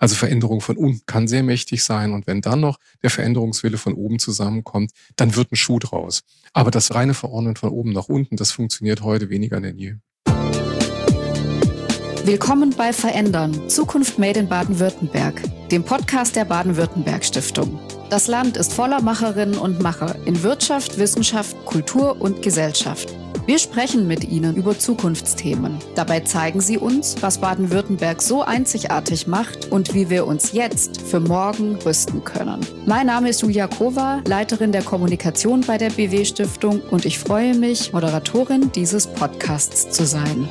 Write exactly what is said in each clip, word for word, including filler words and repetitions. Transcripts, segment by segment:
Also Veränderung von unten kann sehr mächtig sein und wenn dann noch der Veränderungswille von oben zusammenkommt, dann wird ein Schuh draus. Aber das reine Verordnen von oben nach unten, das funktioniert heute weniger denn je. Willkommen bei Verändern, Zukunft Made in Baden-Württemberg, dem Podcast der Baden-Württemberg-Stiftung. Das Land ist voller Macherinnen und Macher in Wirtschaft, Wissenschaft, Kultur und Gesellschaft. Wir sprechen mit ihnen über Zukunftsthemen. Dabei zeigen sie uns, was Baden-Württemberg so einzigartig macht und wie wir uns jetzt für morgen rüsten können. Mein Name ist Julia Kova, Leiterin der Kommunikation bei der B W-Stiftung und ich freue mich, Moderatorin dieses Podcasts zu sein.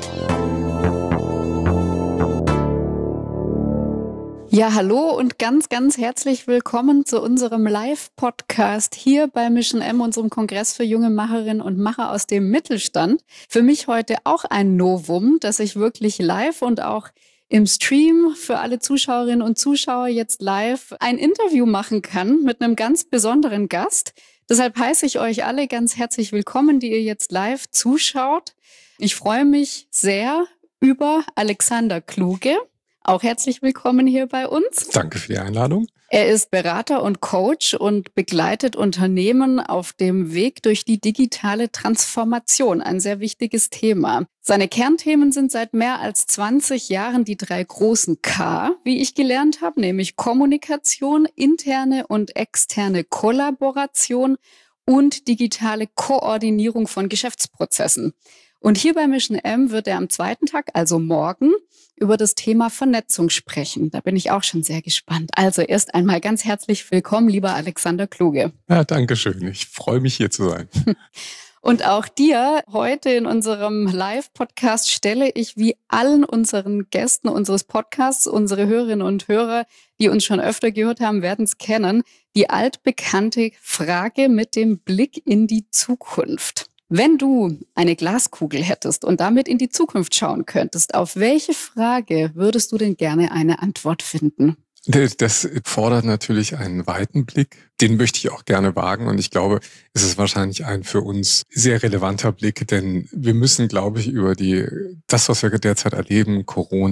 Ja, hallo und ganz, ganz herzlich willkommen zu unserem Live-Podcast hier bei Mission M, unserem Kongress für junge Macherinnen und Macher aus dem Mittelstand. Für mich heute auch ein Novum, dass ich wirklich live und auch im Stream für alle Zuschauerinnen und Zuschauer jetzt live ein Interview machen kann mit einem ganz besonderen Gast. Deshalb heiße ich euch alle ganz herzlich willkommen, die ihr jetzt live zuschaut. Ich freue mich sehr über Alexander Kluge. Auch herzlich willkommen hier bei uns. Danke für die Einladung. Er ist Berater und Coach und begleitet Unternehmen auf dem Weg durch die digitale Transformation, ein sehr wichtiges Thema. Seine Kernthemen sind seit mehr als zwanzig Jahren die drei großen K, wie ich gelernt habe, nämlich Kommunikation, interne und externe Kollaboration und digitale Koordinierung von Geschäftsprozessen. Und hier bei Mission M wird er am zweiten Tag, also morgen, über das Thema Vernetzung sprechen. Da bin ich auch schon sehr gespannt. Also erst einmal ganz herzlich willkommen, lieber Alexander Kluge. Ja, danke schön. Ich freue mich, hier zu sein. Und auch dir heute in unserem Live-Podcast stelle ich wie allen unseren Gästen unseres Podcasts, unsere Hörerinnen und Hörer, die uns schon öfter gehört haben, werden es kennen, die altbekannte Frage mit dem Blick in die Zukunft. Wenn du eine Glaskugel hättest und damit in die Zukunft schauen könntest, auf welche Frage würdest du denn gerne eine Antwort finden? Das fordert natürlich einen weiten Blick. Den möchte ich auch gerne wagen. Und ich glaube, es ist wahrscheinlich ein für uns sehr relevanter Blick, denn wir müssen, glaube ich, über die, das, was wir derzeit erleben,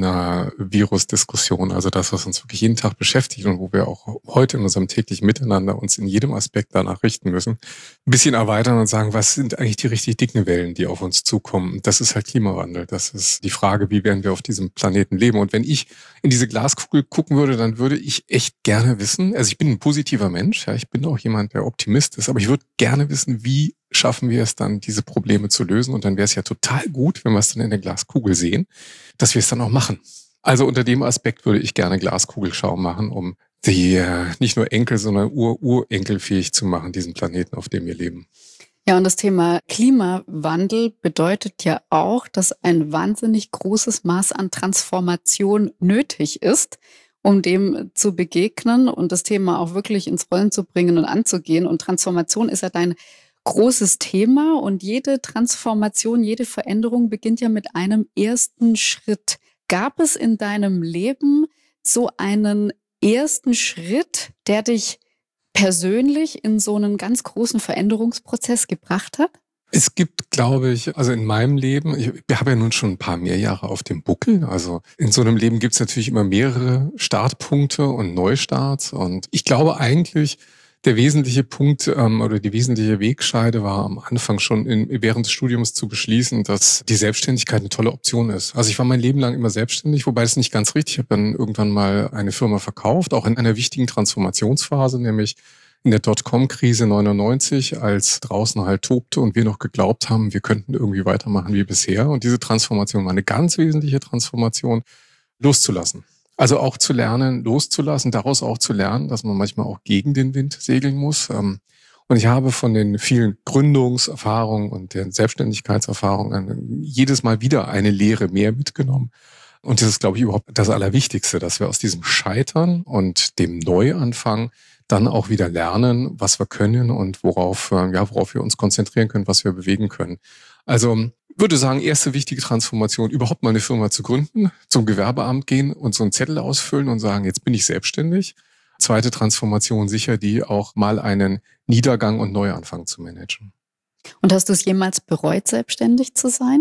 Corona-Virus-Diskussion, also das, was uns wirklich jeden Tag beschäftigt und wo wir auch heute in unserem täglichen Miteinander uns in jedem Aspekt danach richten müssen, ein bisschen erweitern und sagen, was sind eigentlich die richtig dicken Wellen, die auf uns zukommen? Das ist halt Klimawandel. Das ist die Frage, wie werden wir auf diesem Planeten leben? Und wenn ich in diese Glaskugel gucken würde, dann würde ich echt gerne wissen, also ich bin ein positiver Mensch, ja, ich bin auch jemand, der Optimist ist, aber ich würde gerne wissen, wie schaffen wir es dann, diese Probleme zu lösen? Und dann wäre es ja total gut, wenn wir es dann in der Glaskugel sehen, dass wir es dann auch machen. Also unter dem Aspekt würde ich gerne Glaskugelschau machen, um die äh, nicht nur Enkel, sondern Ur-Urenkel fähig zu machen, diesen Planeten, auf dem wir leben. Ja, und das Thema Klimawandel bedeutet ja auch, dass ein wahnsinnig großes Maß an Transformation nötig ist, um dem zu begegnen und das Thema auch wirklich ins Rollen zu bringen und anzugehen. Und Transformation ist ja dein großes Thema und jede Transformation, jede Veränderung beginnt ja mit einem ersten Schritt. Gab es in deinem Leben so einen ersten Schritt, der dich persönlich in so einen ganz großen Veränderungsprozess gebracht hat? Es gibt, glaube ich, also in meinem Leben, ich habe ja nun schon ein paar mehr Jahre auf dem Buckel, also in so einem Leben gibt es natürlich immer mehrere Startpunkte und Neustarts und ich glaube eigentlich, der wesentliche Punkt ähm, oder die wesentliche Wegscheide war am Anfang schon in, während des Studiums zu beschließen, dass die Selbstständigkeit eine tolle Option ist. Also ich war mein Leben lang immer selbstständig, wobei das nicht ganz richtig. Ich habe dann irgendwann mal eine Firma verkauft, auch in einer wichtigen Transformationsphase, nämlich in der Dotcom-Krise neunundneunzig, als draußen halt tobte und wir noch geglaubt haben, wir könnten irgendwie weitermachen wie bisher. Und diese Transformation war eine ganz wesentliche Transformation, loszulassen. Also auch zu lernen, loszulassen, daraus auch zu lernen, dass man manchmal auch gegen den Wind segeln muss. Und ich habe von den vielen Gründungserfahrungen und den Selbstständigkeitserfahrungen jedes Mal wieder eine Lehre mehr mitgenommen. Und das ist, glaube ich, überhaupt das Allerwichtigste, dass wir aus diesem Scheitern und dem Neuanfang dann auch wieder lernen, was wir können und worauf, ja, worauf wir uns konzentrieren können, was wir bewegen können. Also würde sagen, erste wichtige Transformation, überhaupt mal eine Firma zu gründen, zum Gewerbeamt gehen und so einen Zettel ausfüllen und sagen, jetzt bin ich selbstständig. Zweite Transformation sicher die, auch mal einen Niedergang und Neuanfang zu managen. Und hast du es jemals bereut, selbstständig zu sein?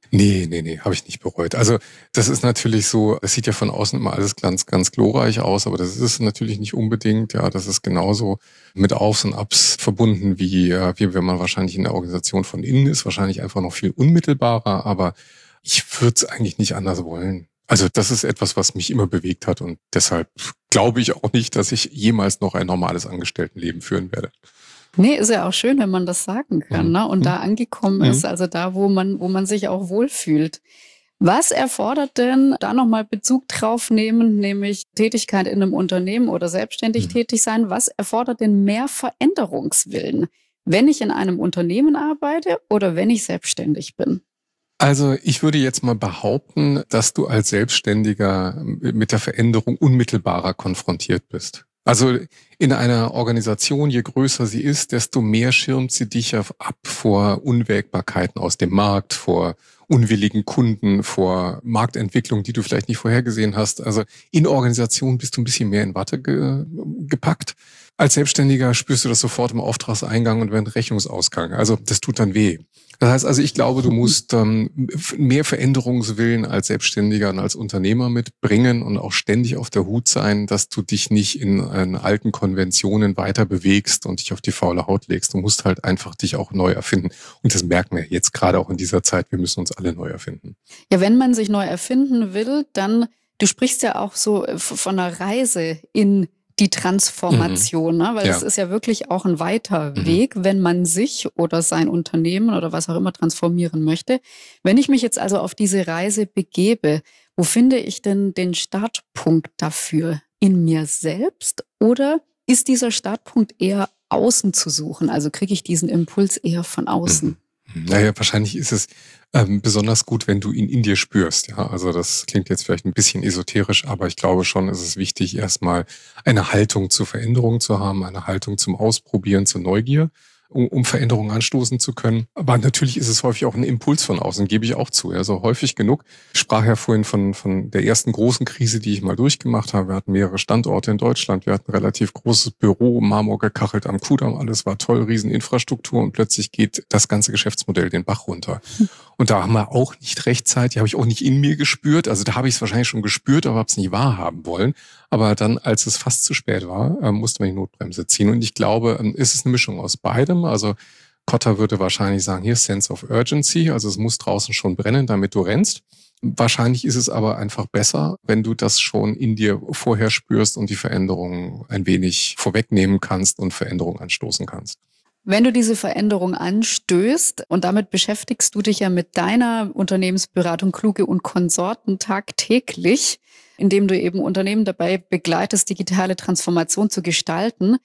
Nee, nee, nee, habe ich nicht bereut. Also das ist natürlich so, es sieht ja von außen immer alles ganz, ganz glorreich aus, aber das ist natürlich nicht unbedingt. Ja, das ist genauso mit Aufs und Abs verbunden, wie, äh, wie wenn man wahrscheinlich in der Organisation von innen ist, wahrscheinlich einfach noch viel unmittelbarer, aber ich würde es eigentlich nicht anders wollen. Also das ist etwas, was mich immer bewegt hat und deshalb glaube ich auch nicht, dass ich jemals noch ein normales Angestelltenleben führen werde. Nee, ist ja auch schön, wenn man das sagen kann, Mhm. ne? Und da angekommen Mhm. ist, also da, wo man, wo man sich auch wohlfühlt. Was erfordert denn, da nochmal Bezug drauf nehmen, nämlich Tätigkeit in einem Unternehmen oder selbstständig Mhm. tätig sein, was erfordert denn mehr Veränderungswillen, wenn ich in einem Unternehmen arbeite oder wenn ich selbstständig bin? Also ich würde jetzt mal behaupten, dass du als Selbstständiger mit der Veränderung unmittelbarer konfrontiert bist. Also in einer Organisation, je größer sie ist, desto mehr schirmt sie dich ab vor Unwägbarkeiten aus dem Markt, vor unwilligen Kunden, vor Marktentwicklung, die du vielleicht nicht vorhergesehen hast. Also in Organisation bist du ein bisschen mehr in Watte ge- gepackt. Als Selbstständiger spürst du das sofort im Auftragseingang und während Rechnungsausgang. Also das tut dann weh. Das heißt also, ich glaube, du musst ähm, mehr Veränderungswillen als Selbstständiger und als Unternehmer mitbringen und auch ständig auf der Hut sein, dass du dich nicht in, in alten Konventionen weiter bewegst und dich auf die faule Haut legst. Du musst halt einfach dich auch neu erfinden. Und das merken wir jetzt gerade auch in dieser Zeit. Wir müssen uns alle neu erfinden. Ja, wenn man sich neu erfinden will, dann, du sprichst ja auch so von einer Reise in die Transformation, mhm. ne? Weil ja. Das ist ja wirklich auch ein weiter mhm. Weg, wenn man sich oder sein Unternehmen oder was auch immer transformieren möchte. Wenn ich mich jetzt also auf diese Reise begebe, wo finde ich denn den Startpunkt dafür? In mir selbst oder ist dieser Startpunkt eher außen zu suchen? Also kriege ich diesen Impuls eher von außen? Mhm. Naja, wahrscheinlich ist es ähm, besonders gut, wenn du ihn in dir spürst. Ja, also das klingt jetzt vielleicht ein bisschen esoterisch, aber ich glaube schon, ist es wichtig, erstmal eine Haltung zur Veränderung zu haben, eine Haltung zum Ausprobieren, zur Neugier, um, um Veränderungen anstoßen zu können. Aber natürlich ist es häufig auch ein Impuls von außen, gebe ich auch zu. Also häufig genug. Ich sprach ja vorhin von, von der ersten großen Krise, die ich mal durchgemacht habe. Wir hatten mehrere Standorte in Deutschland. Wir hatten ein relativ großes Büro, Marmor gekachelt am Kudamm. Alles war toll, Rieseninfrastruktur. Und plötzlich geht das ganze Geschäftsmodell den Bach runter. Und da haben wir auch nicht rechtzeitig, habe ich auch nicht in mir gespürt. Also da habe ich es wahrscheinlich schon gespürt, aber habe es nicht wahrhaben wollen. Aber dann, als es fast zu spät war, äh, musste man die Notbremse ziehen. Und ich glaube, ähm, ist es eine Mischung aus beidem. Also Kotter würde wahrscheinlich sagen, hier Sense of Urgency. Also es muss draußen schon brennen, damit du rennst. Wahrscheinlich ist es aber einfach besser, wenn du das schon in dir vorher spürst und die Veränderung ein wenig vorwegnehmen kannst und Veränderung anstoßen kannst. Wenn du diese Veränderung anstößt, und damit beschäftigst du dich ja mit deiner Unternehmensberatung Kluge und Konsorten tagtäglich, indem du eben Unternehmen dabei begleitest, digitale Transformation zu gestalten.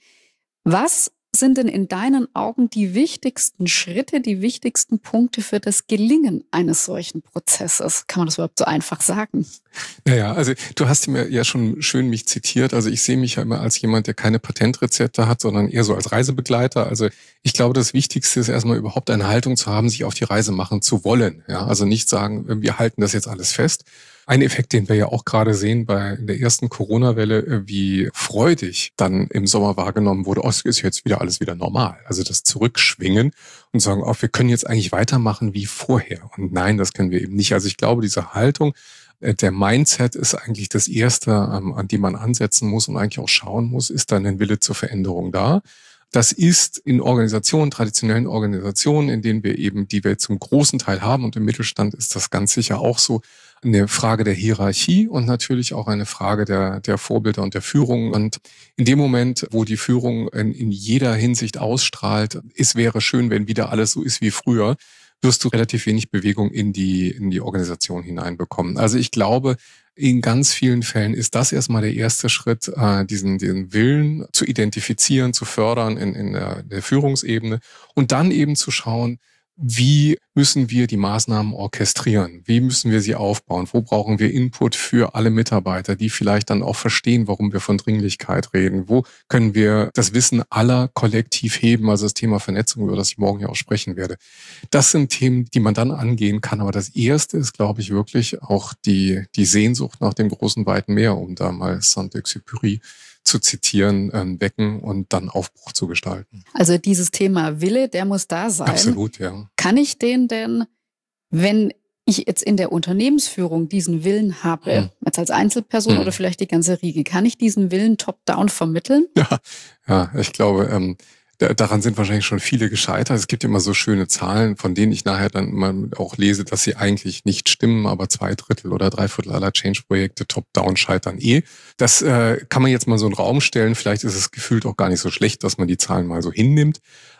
Was sind denn in deinen Augen die wichtigsten Schritte, die wichtigsten Punkte für das Gelingen eines solchen Prozesses? Kann man das überhaupt so einfach sagen? Naja, also du hast mir ja schon schön mich zitiert. Also ich sehe mich ja immer als jemand, der keine Patentrezepte hat, sondern eher so als Reisebegleiter. Also ich glaube, das Wichtigste ist erstmal überhaupt eine Haltung zu haben, sich auf die Reise machen zu wollen. Ja, also nicht sagen, wir halten das jetzt alles fest. Ein Effekt, den wir ja auch gerade sehen bei in der ersten Corona-Welle, wie freudig dann im Sommer wahrgenommen wurde, oh, es ist jetzt wieder alles wieder normal. Also das Zurückschwingen und sagen, oh, wir können jetzt eigentlich weitermachen wie vorher. Und nein, das können wir eben nicht. Also ich glaube, diese Haltung, der Mindset ist eigentlich das Erste, an dem man ansetzen muss und eigentlich auch schauen muss, ist dann ein Wille zur Veränderung da? Das ist in Organisationen, traditionellen Organisationen, in denen wir eben, die wir zum großen Teil haben und im Mittelstand ist das ganz sicher auch so, eine Frage der Hierarchie und natürlich auch eine Frage der, der Vorbilder und der Führung. Und in dem Moment, wo die Führung in, in jeder Hinsicht ausstrahlt, es wäre schön, wenn wieder alles so ist wie früher, wirst du relativ wenig Bewegung in die, in die Organisation hineinbekommen. Also ich glaube, in ganz vielen Fällen ist das erstmal der erste Schritt, äh, diesen, diesen Willen zu identifizieren, zu fördern in, in der, der Führungsebene und dann eben zu schauen, wie müssen wir die Maßnahmen orchestrieren? Wie müssen wir sie aufbauen? Wo brauchen wir Input für alle Mitarbeiter, die vielleicht dann auch verstehen, warum wir von Dringlichkeit reden? Wo können wir das Wissen aller kollektiv heben? Also das Thema Vernetzung, über das ich morgen ja auch sprechen werde. Das sind Themen, die man dann angehen kann. Aber das Erste ist, glaube ich, wirklich auch die, die Sehnsucht nach dem großen, weiten Meer, um da mal Saint-Exupéry zu zitieren, ähm, wecken und dann Aufbruch zu gestalten. Also dieses Thema Wille, der muss da sein. Absolut, ja. Kann ich den denn, wenn ich jetzt in der Unternehmensführung diesen Willen habe, hm. jetzt als Einzelperson hm. oder vielleicht die ganze Riege, kann ich diesen Willen top-down vermitteln? Ja, ja, ich glaube, ähm, daran sind wahrscheinlich schon viele gescheitert. Es gibt immer so schöne Zahlen, von denen ich nachher dann immer auch lese, dass sie eigentlich nicht stimmen, aber zwei Drittel oder drei Viertel aller Change-Projekte top-down scheitern eh. Das äh, kann man jetzt mal so in den Raum stellen. Vielleicht ist es gefühlt auch gar nicht so schlecht, dass man die Zahlen mal so hinnimmt.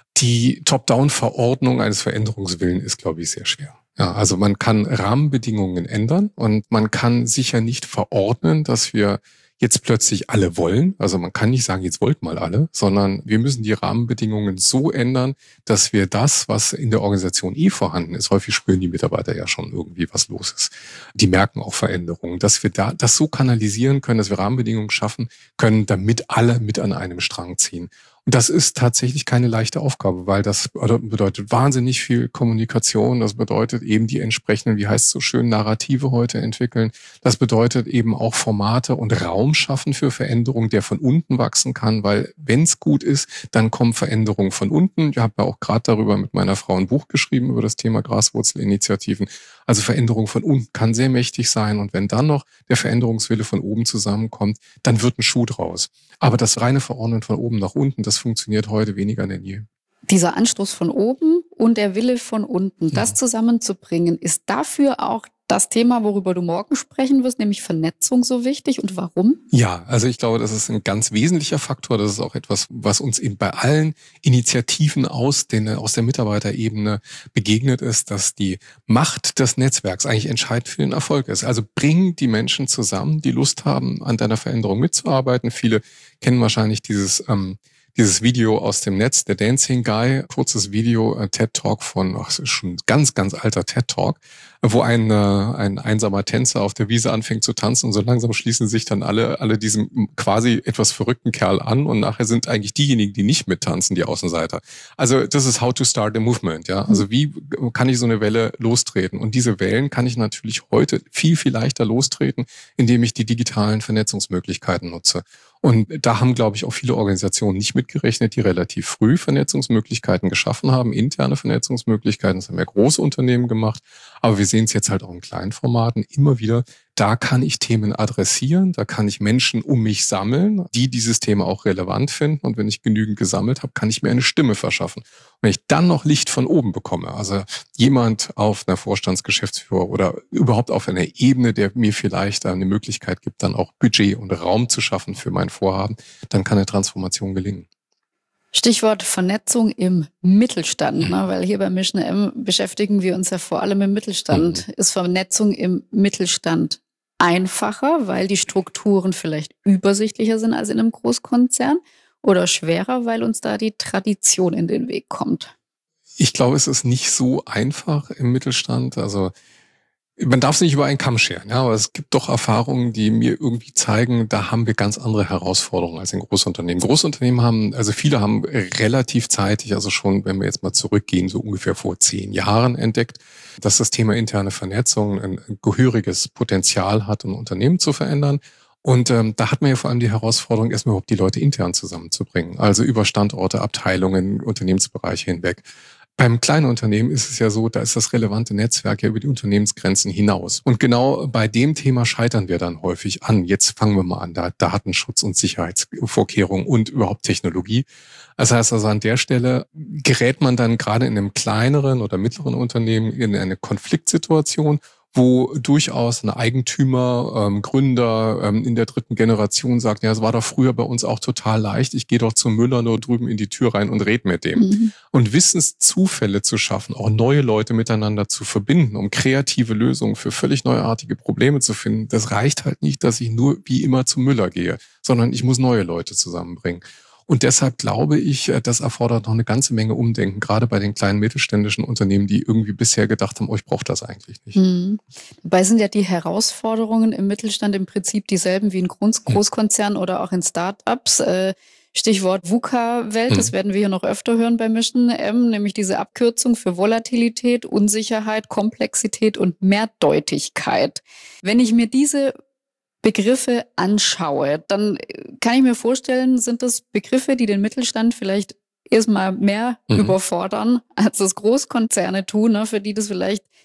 Die Top-down-Verordnung eines Veränderungswillens ist, glaube ich, sehr schwer. Ja, also man kann Rahmenbedingungen ändern und man kann sicher nicht verordnen, dass wir jetzt plötzlich alle wollen. Also man kann nicht sagen, jetzt wollt mal alle, sondern wir müssen die Rahmenbedingungen so ändern, dass wir das, was in der Organisation eh vorhanden ist, häufig spüren die Mitarbeiter ja schon irgendwie, was los ist. Die merken auch Veränderungen, dass wir da das so kanalisieren können, dass wir Rahmenbedingungen schaffen können, damit alle mit an einem Strang ziehen. Und das ist tatsächlich keine leichte Aufgabe, weil das bedeutet wahnsinnig viel Kommunikation. Das bedeutet eben die entsprechenden, wie heißt es so schön, Narrative heute entwickeln. Das bedeutet eben auch Formate und Raum schaffen für Veränderung, der von unten wachsen kann, weil wenn es gut ist, dann kommen Veränderungen von unten. Ich habe ja auch gerade darüber mit meiner Frau ein Buch geschrieben über das Thema Graswurzelinitiativen. Also Veränderung von unten kann sehr mächtig sein. Und wenn dann noch der Veränderungswille von oben zusammenkommt, dann wird ein Schuh draus. Aber das reine Verordnen von oben nach unten, das funktioniert heute weniger denn je. Dieser Anstoß von oben und der Wille von unten, ja. das zusammenzubringen, ist dafür auch das Thema, worüber du morgen sprechen wirst, nämlich Vernetzung, so wichtig und warum? Ja, also ich glaube, das ist ein ganz wesentlicher Faktor. Das ist auch etwas, was uns eben bei allen Initiativen aus, den, aus der Mitarbeiterebene begegnet ist, dass die Macht des Netzwerks eigentlich entscheidend für den Erfolg ist. Also bring die Menschen zusammen, die Lust haben, an deiner Veränderung mitzuarbeiten. Viele kennen wahrscheinlich dieses ähm, Dieses Video aus dem Netz, der Dancing Guy, kurzes Video, äh, TED-Talk von, ach, das ist schon ein ganz, ganz alter TED-Talk, wo ein, äh, ein einsamer Tänzer auf der Wiese anfängt zu tanzen und so langsam schließen sich dann alle, alle diesem quasi etwas verrückten Kerl an und nachher sind eigentlich diejenigen, die nicht mittanzen, die Außenseiter. Also das ist how to start a movement, ja. Also wie kann ich so eine Welle lostreten? Und diese Wellen kann ich natürlich heute viel, viel leichter lostreten, indem ich die digitalen Vernetzungsmöglichkeiten nutze. Und da haben, glaube ich, auch viele Organisationen nicht mitgerechnet, die relativ früh Vernetzungsmöglichkeiten geschaffen haben, interne Vernetzungsmöglichkeiten. Das haben ja große Unternehmen gemacht. Aber wir sehen es jetzt halt auch in kleinen Formaten immer wieder. Da kann ich Themen adressieren, da kann ich Menschen um mich sammeln, die dieses Thema auch relevant finden. Und wenn ich genügend gesammelt habe, kann ich mir eine Stimme verschaffen. Und wenn ich dann noch Licht von oben bekomme, also jemand auf einer Vorstandsgeschäftsführer oder überhaupt auf einer Ebene, der mir vielleicht eine Möglichkeit gibt, dann auch Budget und Raum zu schaffen für mein Vorhaben, dann kann eine Transformation gelingen. Stichwort Vernetzung im Mittelstand, ne? Weil hier bei Mission M beschäftigen wir uns ja vor allem im Mittelstand. Mhm. Ist Vernetzung im Mittelstand einfacher, weil die Strukturen vielleicht übersichtlicher sind als in einem Großkonzern, oder schwerer, weil uns da die Tradition in den Weg kommt? Ich glaube, es ist nicht so einfach im Mittelstand. Also man darf es nicht über einen Kamm scheren, ja, aber es gibt doch Erfahrungen, die mir irgendwie zeigen, da haben wir ganz andere Herausforderungen als in Großunternehmen. Großunternehmen haben, also viele haben relativ zeitig, also schon, wenn wir jetzt mal zurückgehen, so ungefähr vor zehn Jahren entdeckt, dass das Thema interne Vernetzung ein gehöriges Potenzial hat, ein Unternehmen zu verändern. Und ähm, da hat man ja vor allem die Herausforderung, erstmal überhaupt die Leute intern zusammenzubringen, also über Standorte, Abteilungen, Unternehmensbereiche hinweg. Beim kleinen Unternehmen ist es ja so, da ist das relevante Netzwerk ja über die Unternehmensgrenzen hinaus. Und genau bei dem Thema scheitern wir dann häufig an. Jetzt fangen wir mal an, da Datenschutz und Sicherheitsvorkehrungen und überhaupt Technologie. Das heißt also, an der Stelle gerät man dann gerade in einem kleineren oder mittleren Unternehmen in eine Konfliktsituation, wo durchaus ein Eigentümer, ähm, Gründer ähm, in der dritten Generation sagt, ja, es war doch früher bei uns auch total leicht, ich gehe doch zum Müller nur drüben in die Tür rein und rede mit dem. Mhm. Und Wissenszufälle zu schaffen, auch neue Leute miteinander zu verbinden, um kreative Lösungen für völlig neuartige Probleme zu finden, das reicht halt nicht, dass ich nur wie immer zum Müller gehe, sondern ich muss neue Leute zusammenbringen. Und deshalb glaube ich, das erfordert noch eine ganze Menge Umdenken, gerade bei den kleinen mittelständischen Unternehmen, die irgendwie bisher gedacht haben, oh, ich brauche das eigentlich nicht. Mhm. Dabei sind ja die Herausforderungen im Mittelstand im Prinzip dieselben wie in Groß- Großkonzernen mhm. oder auch in Start-ups. Stichwort VUCA-Welt, mhm. das werden wir hier noch öfter hören bei Mission M, nämlich diese Abkürzung für Volatilität, Unsicherheit, Komplexität und Mehrdeutigkeit. Wenn ich mir diese Begriffe anschaue, dann kann ich mir vorstellen, sind das Begriffe, die den Mittelstand vielleicht erstmal mehr mhm. überfordern, als das Großkonzerne tun, ne, für die das vielleicht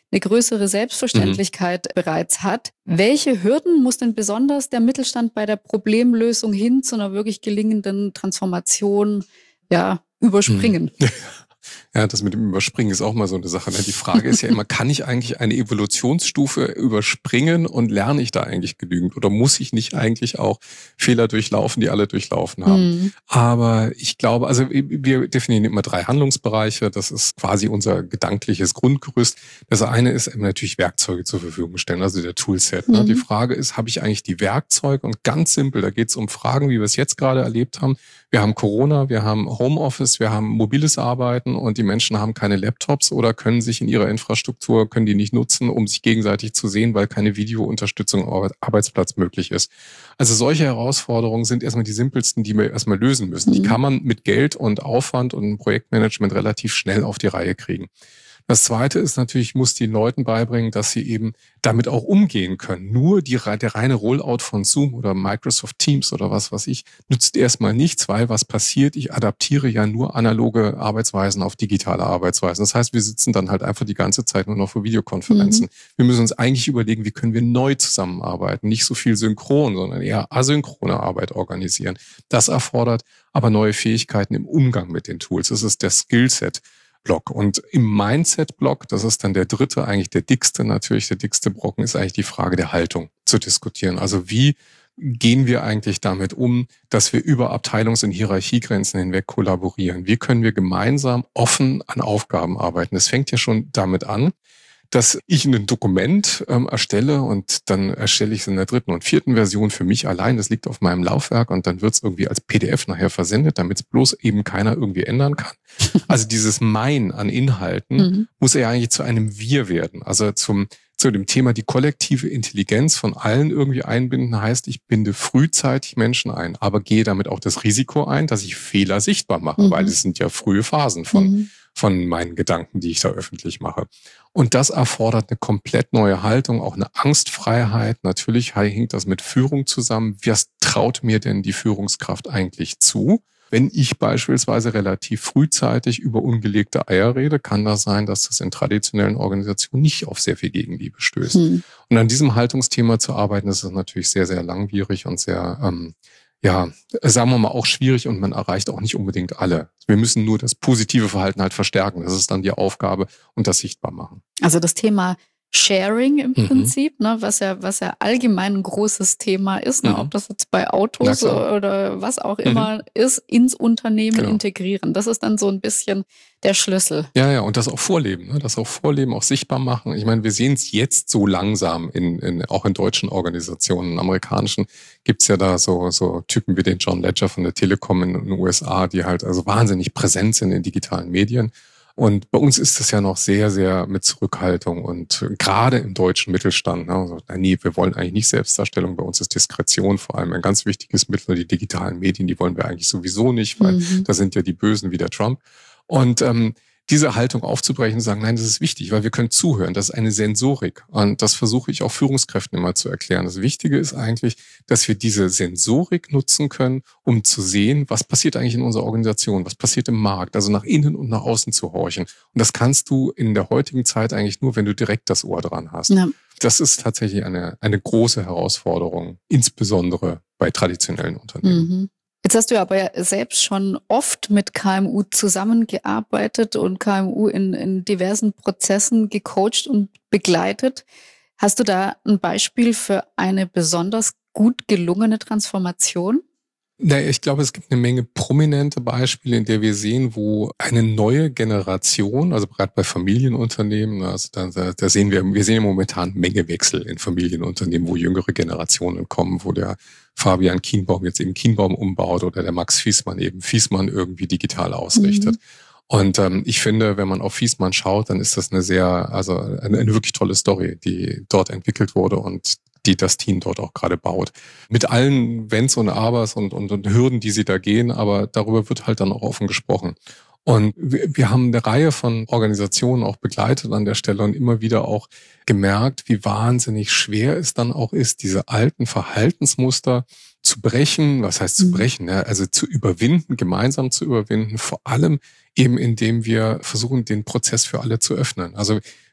eine größere Selbstverständlichkeit mhm. bereits hat. Welche Hürden muss denn besonders der Mittelstand bei der Problemlösung hin zu einer wirklich gelingenden Transformation ja, überspringen? Mhm. Ja, das mit dem Überspringen ist auch mal so eine Sache. Die Frage ist ja immer, kann ich eigentlich eine Evolutionsstufe überspringen und lerne ich da eigentlich genügend? Oder muss ich nicht eigentlich auch Fehler durchlaufen, die alle durchlaufen haben? Mhm. Aber ich glaube, also wir definieren immer drei Handlungsbereiche. Das ist quasi unser gedankliches Grundgerüst. Das eine ist eben natürlich Werkzeuge zur Verfügung stellen, also der Toolset. Mhm. Die Frage ist, habe ich eigentlich die Werkzeuge? Und ganz simpel, da geht es um Fragen, wie wir es jetzt gerade erlebt haben. Wir haben Corona, wir haben Homeoffice, wir haben mobiles Arbeiten und die Menschen haben keine Laptops oder können sich in ihrer Infrastruktur, können die nicht nutzen, um sich gegenseitig zu sehen, weil keine Videounterstützung am Arbeitsplatz möglich ist. Also solche Herausforderungen sind erstmal die simpelsten, die wir erstmal lösen müssen. Die kann man mit Geld und Aufwand und Projektmanagement relativ schnell auf die Reihe kriegen. Das Zweite ist natürlich, ich muss den Leuten beibringen, dass sie eben damit auch umgehen können. Nur die, der reine Rollout von Zoom oder Microsoft Teams oder was weiß ich, nützt erstmal nichts, weil was passiert? Ich adaptiere ja nur analoge Arbeitsweisen auf digitale Arbeitsweisen. Das heißt, wir sitzen dann halt einfach die ganze Zeit nur noch vor Videokonferenzen. Mhm. Wir müssen uns eigentlich überlegen, wie können wir neu zusammenarbeiten? Nicht so viel synchron, sondern eher asynchrone Arbeit organisieren. Das erfordert aber neue Fähigkeiten im Umgang mit den Tools. Das ist der Skillset. Block. Und im Mindset-Block, das ist dann der dritte, eigentlich der dickste natürlich, der dickste Brocken, ist eigentlich die Frage der Haltung zu diskutieren. Also wie gehen wir eigentlich damit um, dass wir über Abteilungs- und Hierarchiegrenzen hinweg kollaborieren? Wie können wir gemeinsam offen an Aufgaben arbeiten? Das fängt ja schon damit an, dass ich ein Dokument ähm, erstelle und dann erstelle ich es in der dritten und vierten Version für mich allein. Das liegt auf meinem Laufwerk und dann wird es irgendwie als P D F nachher versendet, damit es bloß eben keiner irgendwie ändern kann. Also dieses Mein an Inhalten mhm. muss ja eigentlich zu einem Wir werden. Also zum zu dem Thema die kollektive Intelligenz von allen irgendwie einbinden heißt, ich binde frühzeitig Menschen ein, aber gehe damit auch das Risiko ein, dass ich Fehler sichtbar mache, mhm. weil es sind ja frühe Phasen von mhm. von meinen Gedanken, die ich da öffentlich mache. Und das erfordert eine komplett neue Haltung, auch eine Angstfreiheit. Natürlich hängt das mit Führung zusammen. Was traut mir denn die Führungskraft eigentlich zu? Wenn ich beispielsweise relativ frühzeitig über ungelegte Eier rede, kann das sein, dass das in traditionellen Organisationen nicht auf sehr viel Gegenliebe stößt. Hm. Und an diesem Haltungsthema zu arbeiten, das ist natürlich sehr, sehr langwierig und sehr, ähm, ja, sagen wir mal auch schwierig und man erreicht auch nicht unbedingt alle. Wir müssen nur das positive Verhalten halt verstärken. Das ist dann die Aufgabe und das sichtbar machen. Also das Thema Sharing im mhm. Prinzip, ne, was ja, was ja allgemein ein großes Thema ist, ne, mhm. ob das jetzt bei Autos oder was auch immer mhm. ist, ins Unternehmen genau. integrieren. Das ist dann so ein bisschen der Schlüssel. Ja, ja, und das auch vorleben, ne, das auch vorleben, auch sichtbar machen. Ich meine, wir sehen es jetzt so langsam in, in auch in deutschen Organisationen, in amerikanischen gibt's ja da so so Typen wie den John Ledger von der Telekom in den U S A, die halt also wahnsinnig präsent sind in digitalen Medien. Und bei uns ist das ja noch sehr, sehr mit Zurückhaltung und gerade im deutschen Mittelstand. Ne, also, nee, wir wollen eigentlich nicht Selbstdarstellung, bei uns ist Diskretion vor allem ein ganz wichtiges Mittel. Die digitalen Medien, die wollen wir eigentlich sowieso nicht, weil mhm. da sind ja die Bösen wie der Trump. Und ähm, diese Haltung aufzubrechen und sagen, nein, das ist wichtig, weil wir können zuhören. Das ist eine Sensorik. Und das versuche ich auch Führungskräften immer zu erklären. Das Wichtige ist eigentlich, dass wir diese Sensorik nutzen können, um zu sehen, was passiert eigentlich in unserer Organisation, was passiert im Markt, also nach innen und nach außen zu horchen. Und das kannst du in der heutigen Zeit eigentlich nur, wenn du direkt das Ohr dran hast. Ja. Das ist tatsächlich eine, eine große Herausforderung, insbesondere bei traditionellen Unternehmen. Mhm. Jetzt hast du aber selbst schon oft mit K M U zusammengearbeitet und K M U in, in diversen Prozessen gecoacht und begleitet. Hast du da ein Beispiel für eine besonders gut gelungene Transformation? Naja, ich glaube, es gibt eine Menge prominente Beispiele, in der wir sehen, wo eine neue Generation, also gerade bei Familienunternehmen, also da, da sehen wir, wir sehen momentan Mengewechsel in Familienunternehmen, wo jüngere Generationen kommen, wo der Fabian Kienbaum jetzt eben Kienbaum umbaut oder der Max Fiesmann eben Fiesmann irgendwie digital ausrichtet. Mhm. Und ähm, ich finde, wenn man auf Fiesmann schaut, dann ist das eine sehr, also eine, eine wirklich tolle Story, die dort entwickelt wurde und die das Team dort auch gerade baut. Mit allen Wenns und Abers und, und, und Hürden, die sie da gehen, aber darüber wird halt dann auch offen gesprochen. Und wir, wir haben eine Reihe von Organisationen auch begleitet an der Stelle und immer wieder auch gemerkt, wie wahnsinnig schwer es dann auch ist, diese alten Verhaltensmuster zu brechen. Was heißt zu brechen? Ja, also zu überwinden, gemeinsam zu überwinden, vor allem eben indem wir versuchen, den Prozess für alle zu öffnen. Also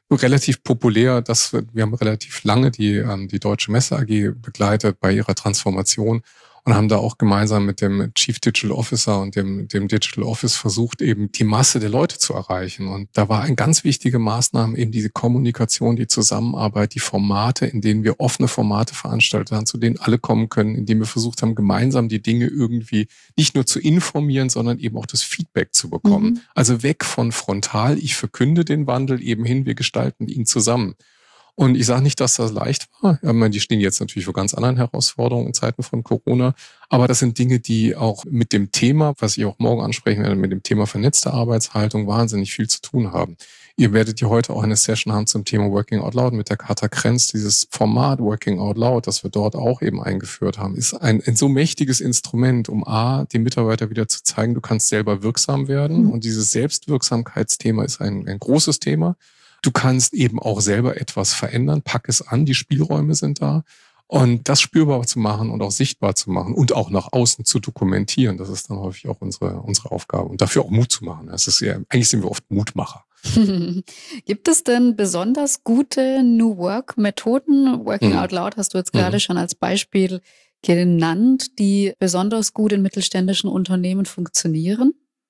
relativ populär, dass wir, wir haben relativ lange die, ähm, die Deutsche Messe A G begleitet bei ihrer Transformation und haben da auch gemeinsam mit dem Chief Digital Officer und dem, dem Digital Office versucht, eben die Masse der Leute zu erreichen. Und da war eine ganz wichtige Maßnahme eben diese Kommunikation, die Zusammenarbeit, die Formate, in denen wir offene Formate veranstaltet haben, zu denen alle kommen können, indem wir versucht haben, gemeinsam die Dinge irgendwie nicht nur zu informieren, sondern eben auch das Feedback zu bekommen. Mhm. Also weg von frontal, ich verkünde den Wandel, eben hin, wir gestalten ihn zusammen. Und ich sage nicht, dass das leicht war. Ich meine, die stehen jetzt natürlich vor ganz anderen Herausforderungen in Zeiten von Corona. Aber das sind Dinge, die auch mit dem Thema, was ich auch morgen ansprechen werde, mit dem Thema vernetzte Arbeitshaltung wahnsinnig viel zu tun haben. Ihr werdet ja heute auch eine Session haben zum Thema Working Out Loud mit der Katha Krenz. Dieses Format Working Out Loud, das wir dort auch eben eingeführt haben, ist ein, ein so mächtiges Instrument, um A, dem Mitarbeiter wieder zu zeigen, du kannst selber wirksam werden. Mhm. Und dieses Selbstwirksamkeitsthema ist ein, ein großes Thema. Du kannst eben auch selber etwas verändern, pack es an, die Spielräume sind da. Und das spürbar zu machen und auch sichtbar zu machen und auch nach außen zu dokumentieren, das ist dann häufig auch unsere, unsere Aufgabe. Und dafür auch Mut zu machen. Das ist ja, eigentlich sind wir oft Mutmacher. Gibt es denn besonders gute New Work-Methoden? Working mhm. Out Loud hast du jetzt gerade mhm. schon als Beispiel genannt, die besonders gut in mittelständischen Unternehmen funktionieren?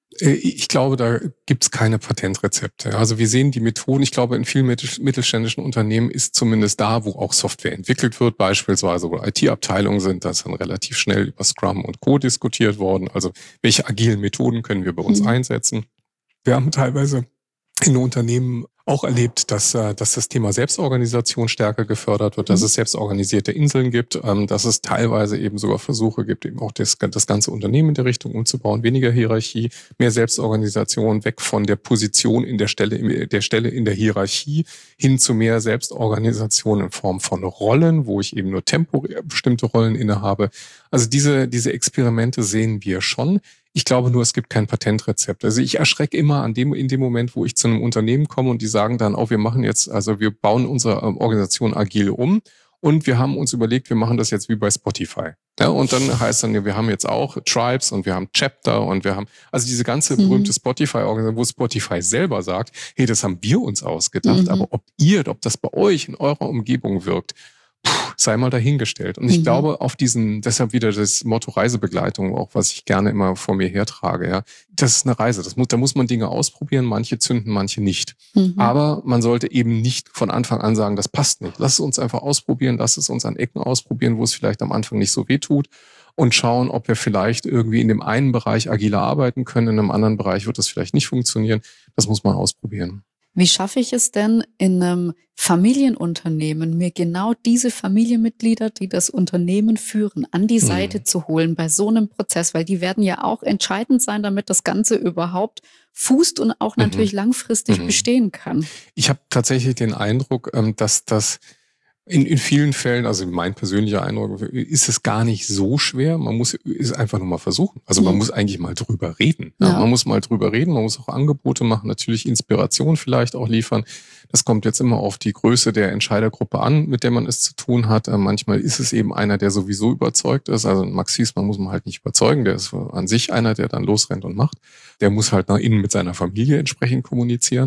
Ich glaube, da gibt's keine Patentrezepte. Also wir sehen die Methoden, ich glaube, in vielen mittelständischen Unternehmen ist zumindest da, wo auch Software entwickelt wird, beispielsweise wo I T-Abteilungen sind, da ist dann relativ schnell über Scrum und Co. diskutiert worden. Also welche agilen Methoden können wir bei uns mhm. einsetzen? Wir haben teilweise in Unternehmen auch erlebt, dass, dass das Thema Selbstorganisation stärker gefördert wird, dass es selbstorganisierte Inseln gibt, dass es teilweise eben sogar Versuche gibt, eben auch das, das ganze Unternehmen in der Richtung umzubauen, weniger Hierarchie, mehr Selbstorganisation, weg von der Position in der Stelle, der Stelle in der Hierarchie hin zu mehr Selbstorganisation in Form von Rollen, wo ich eben nur temporär bestimmte Rollen innehabe. Also diese, diese Experimente sehen wir schon. Ich glaube nur, es gibt kein Patentrezept. Also ich erschrecke immer an dem, in dem Moment, wo ich zu einem Unternehmen komme und die sagen dann, oh, wir machen jetzt, also wir bauen unsere Organisation agil um und wir haben uns überlegt, wir machen das jetzt wie bei Spotify. Ja, und dann heißt dann, ja, wir haben jetzt auch Tribes und wir haben Chapter und wir haben, also diese ganze berühmte mhm. Spotify-Organisation, wo Spotify selber sagt, hey, das haben wir uns ausgedacht, mhm. aber ob ihr, ob das bei euch in eurer Umgebung wirkt, sei mal dahingestellt. Und ich mhm. glaube, auf diesen, deshalb wieder das Motto Reisebegleitung, auch was ich gerne immer vor mir hertrage, ja. Das ist eine Reise. Das muss, da muss man Dinge ausprobieren. Manche zünden, manche nicht. Mhm. Aber man sollte eben nicht von Anfang an sagen, das passt nicht. Lass es uns einfach ausprobieren. Lass es uns an Ecken ausprobieren, wo es vielleicht am Anfang nicht so weh tut. Und schauen, ob wir vielleicht irgendwie in dem einen Bereich agiler arbeiten können. In einem anderen Bereich wird das vielleicht nicht funktionieren. Das muss man ausprobieren. Wie schaffe ich es denn in einem Familienunternehmen, mir genau diese Familienmitglieder, die das Unternehmen führen, an die Seite mhm. zu holen bei so einem Prozess? Weil die werden ja auch entscheidend sein, damit das Ganze überhaupt fußt und auch mhm. natürlich langfristig mhm. bestehen kann. Ich habe tatsächlich den Eindruck, dass das In, in vielen Fällen, also mein persönlicher Eindruck, ist es gar nicht so schwer. Man muss es einfach nur mal versuchen. Also man mhm. muss eigentlich mal drüber reden. Ja. Ja, man muss mal drüber reden, man muss auch Angebote machen, natürlich Inspiration vielleicht auch liefern. Das kommt jetzt immer auf die Größe der Entscheidergruppe an, mit der man es zu tun hat. Manchmal ist es eben einer, der sowieso überzeugt ist. Also Max Hiesmann muss man halt nicht überzeugen. Der ist an sich einer, der dann losrennt und macht. Der muss halt nach innen mit seiner Familie entsprechend kommunizieren.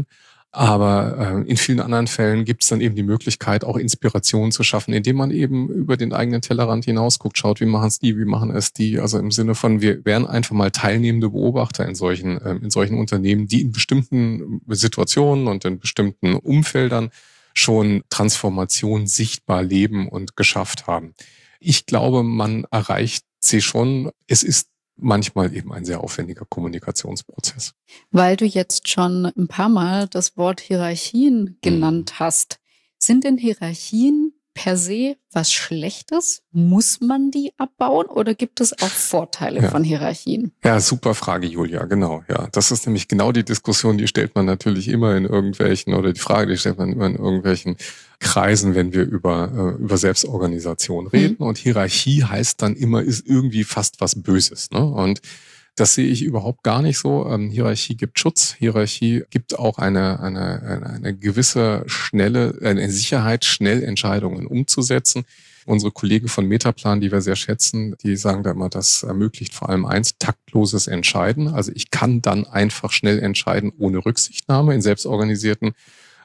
Aber äh, in vielen anderen Fällen gibt es dann eben die Möglichkeit, auch Inspiration zu schaffen, indem man eben über den eigenen Tellerrand hinausguckt, schaut, wie machen es die, wie machen es die. Also im Sinne von, wir wären einfach mal teilnehmende Beobachter in solchen, äh, in solchen Unternehmen, die in bestimmten Situationen und in bestimmten Umfeldern schon Transformation sichtbar leben und geschafft haben. Ich glaube, man erreicht sie schon. Es ist manchmal eben ein sehr aufwendiger Kommunikationsprozess. Weil du jetzt schon ein paar Mal das Wort Hierarchien genannt mhm. hast. Sind denn Hierarchien per se was Schlechtes? Muss man die abbauen oder gibt es auch Vorteile ja. von Hierarchien? Ja, super Frage, Julia, genau. Ja, das ist nämlich genau die Diskussion, die stellt man natürlich immer in irgendwelchen, oder die Frage, die stellt man immer in irgendwelchen Kreisen, wenn wir über, äh, über Selbstorganisation reden. Mhm. Und Hierarchie heißt dann immer, ist irgendwie fast was Böses, ne? Und das sehe ich überhaupt gar nicht so. Ähm, Hierarchie gibt Schutz. Hierarchie gibt auch eine, eine, eine, eine gewisse schnelle, eine Sicherheit, schnell Entscheidungen umzusetzen. Unsere Kollegen von Metaplan, die wir sehr schätzen, die sagen da immer, das ermöglicht vor allem eins, taktloses Entscheiden. Also ich kann dann einfach schnell entscheiden ohne Rücksichtnahme in selbstorganisierten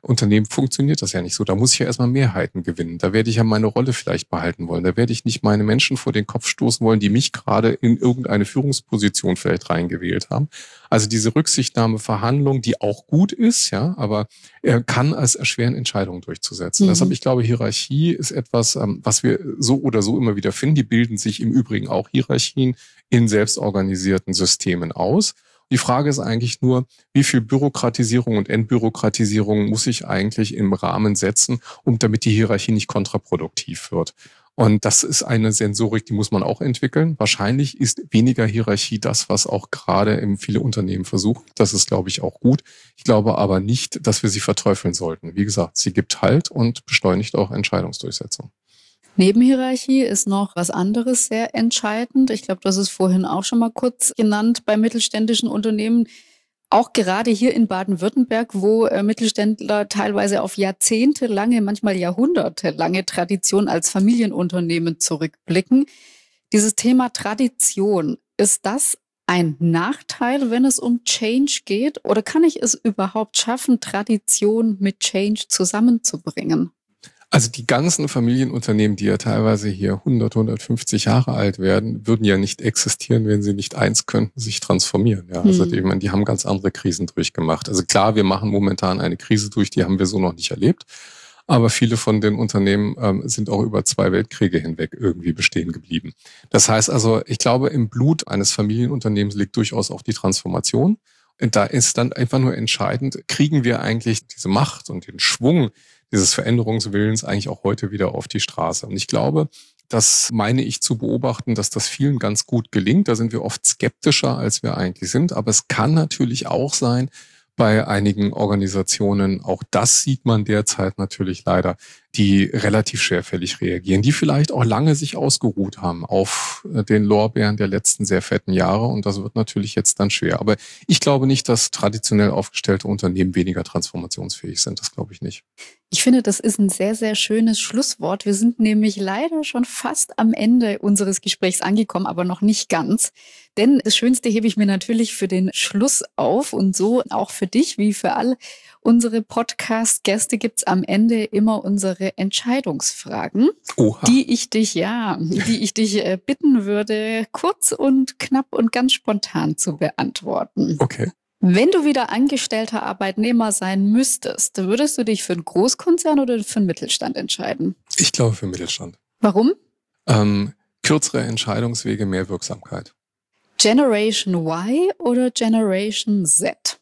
Unternehmen funktioniert das ja nicht so. Da muss ich ja erstmal Mehrheiten gewinnen. Da werde ich ja meine Rolle vielleicht behalten wollen. Da werde ich nicht meine Menschen vor den Kopf stoßen wollen, die mich gerade in irgendeine Führungsposition vielleicht reingewählt haben. Also diese Rücksichtnahme, Verhandlung, die auch gut ist, ja, aber er kann es erschweren, Entscheidungen durchzusetzen. Mhm. Deshalb, ich glaube, Hierarchie ist etwas, was wir so oder so immer wieder finden. Die bilden sich im Übrigen auch Hierarchien in selbstorganisierten Systemen aus. Die Frage ist eigentlich nur, wie viel Bürokratisierung und Entbürokratisierung muss ich eigentlich im Rahmen setzen, um damit die Hierarchie nicht kontraproduktiv wird. Und das ist eine Sensorik, die muss man auch entwickeln. Wahrscheinlich ist weniger Hierarchie das, was auch gerade in viele Unternehmen versuchen. Das ist, glaube ich, auch gut. Ich glaube aber nicht, dass wir sie verteufeln sollten. Wie gesagt, sie gibt Halt und beschleunigt auch Entscheidungsdurchsetzung. Neben Hierarchie ist noch was anderes sehr entscheidend. Ich glaube, das ist vorhin auch schon mal kurz genannt bei mittelständischen Unternehmen. Auch gerade hier in Baden-Württemberg, wo äh, Mittelständler teilweise auf jahrzehntelange, manchmal jahrhundertelange Tradition als Familienunternehmen zurückblicken. Dieses Thema Tradition, ist das ein Nachteil, wenn es um Change geht? Oder kann ich es überhaupt schaffen, Tradition mit Change zusammenzubringen? Also die ganzen Familienunternehmen, die ja teilweise hier hundert, hundertfünfzig Jahre alt werden, würden ja nicht existieren, wenn sie nicht eins könnten, sich transformieren. Ja, also die, die haben ganz andere Krisen durchgemacht. Also klar, wir machen momentan eine Krise durch, die haben wir so noch nicht erlebt. Aber viele von den Unternehmen ähm, sind auch über zwei Weltkriege hinweg irgendwie bestehen geblieben. Das heißt also, ich glaube, im Blut eines Familienunternehmens liegt durchaus auch die Transformation. Und da ist dann einfach nur entscheidend, kriegen wir eigentlich diese Macht und den Schwung dieses Veränderungswillens eigentlich auch heute wieder auf die Straße. Und ich glaube, das meine ich zu beobachten, dass das vielen ganz gut gelingt. Da sind wir oft skeptischer, als wir eigentlich sind. Aber es kann natürlich auch sein, bei einigen Organisationen, auch das sieht man derzeit natürlich leider, die relativ schwerfällig reagieren, die vielleicht auch lange sich ausgeruht haben auf den Lorbeeren der letzten sehr fetten Jahre. Und das wird natürlich jetzt dann schwer. Aber ich glaube nicht, dass traditionell aufgestellte Unternehmen weniger transformationsfähig sind. Das glaube ich nicht. Ich finde, das ist ein sehr, sehr schönes Schlusswort. Wir sind nämlich leider schon fast am Ende unseres Gesprächs angekommen, aber noch nicht ganz. Denn das Schönste hebe ich mir natürlich für den Schluss auf und so auch für dich wie für alle unsere Podcast-Gäste gibt's am Ende immer unsere Entscheidungsfragen, Oha. die ich dich, ja, die ich dich äh, bitten würde, kurz und knapp und ganz spontan zu beantworten. Okay. Wenn du wieder angestellter Arbeitnehmer sein müsstest, würdest du dich für einen Großkonzern oder für einen Mittelstand entscheiden? Ich glaube für Mittelstand. Warum? Ähm, kürzere Entscheidungswege, mehr Wirksamkeit. Generation Y oder Generation Z?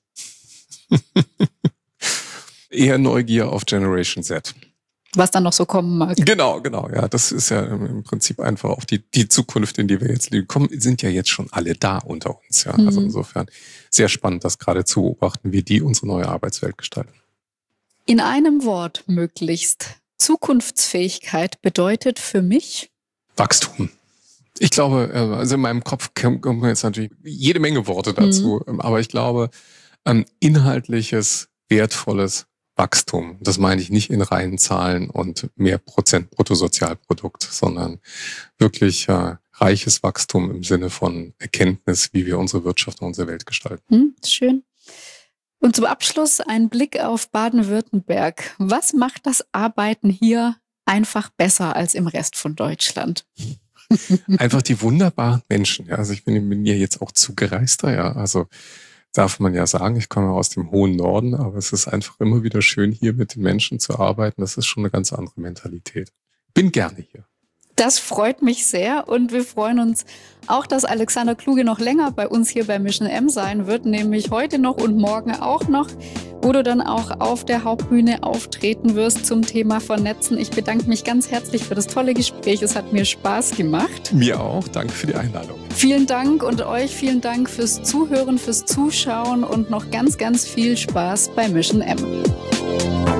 Eher Neugier auf Generation Z. Was dann noch so kommen mag. Genau, genau. Ja, das ist ja im Prinzip einfach auch die, die Zukunft, in die wir jetzt leben. Kommen, sind ja jetzt schon alle da unter uns. Ja, mhm. Also insofern sehr spannend, das gerade zu beobachten, wie die unsere neue Arbeitswelt gestalten. In einem Wort möglichst. Zukunftsfähigkeit bedeutet für mich? Wachstum. Ich glaube, also in meinem Kopf kommen jetzt natürlich jede Menge Worte dazu. Mhm. Aber ich glaube, ein inhaltliches, wertvolles Wachstum. Das meine ich nicht in reinen Zahlen und mehr Prozent Bruttosozialprodukt, sondern wirklich äh, reiches Wachstum im Sinne von Erkenntnis, wie wir unsere Wirtschaft und unsere Welt gestalten. Hm, schön. Und zum Abschluss ein Blick auf Baden-Württemberg. Was macht das Arbeiten hier einfach besser als im Rest von Deutschland? Einfach die wunderbaren Menschen. Ja, also ich bin, bin hier jetzt auch zugereister, ja, also darf man ja sagen, ich komme aus dem hohen Norden, aber es ist einfach immer wieder schön, hier mit den Menschen zu arbeiten. Das ist schon eine ganz andere Mentalität. Bin gerne hier. Das freut mich sehr und wir freuen uns auch, dass Alexander Kluge noch länger bei uns hier bei Mission M sein wird, nämlich heute noch und morgen auch noch, wo du dann auch auf der Hauptbühne auftreten wirst zum Thema Vernetzen. Ich bedanke mich ganz herzlich für das tolle Gespräch. Es hat mir Spaß gemacht. Mir auch. Danke für die Einladung. Vielen Dank und euch vielen Dank fürs Zuhören, fürs Zuschauen und noch ganz, ganz viel Spaß bei Mission M.